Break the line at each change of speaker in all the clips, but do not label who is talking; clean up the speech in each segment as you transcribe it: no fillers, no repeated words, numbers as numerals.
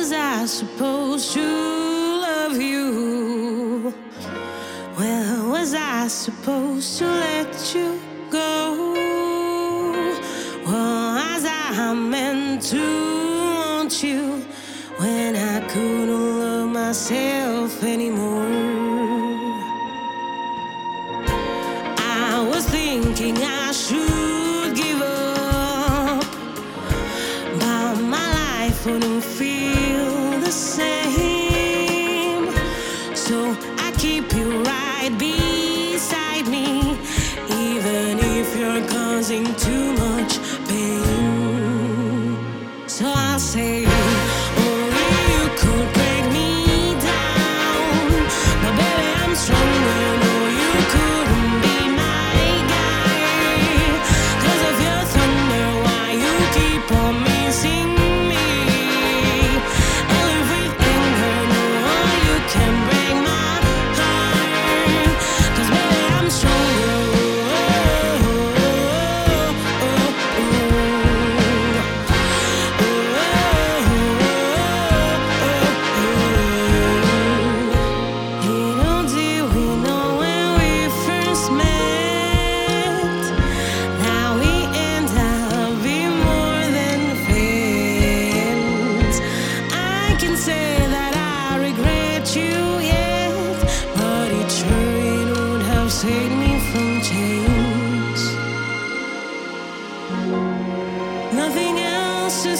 was I supposed to love you? Well, was I supposed to let you go? Was I meant to want you when I couldn't love myself anymore? I was thinking I should give up, but my life wouldn't feel the same. So I keep you right beside me, even if you're causing too much pain. So I'll say, only you could break me down, but baby, I'm stronger. No, you couldn't be my guy. 'Cause of your thunder, why you keep on missing me? And live with anger, no, you can break my heart. 'Cause baby, I'm stronger. Little did we know when we first met, now we end up being more than friends. I can say that I regret you yet, but it sure would have saved me from change. Nothing else to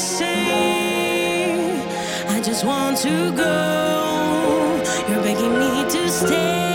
say, I just want to go. You're begging me to stay.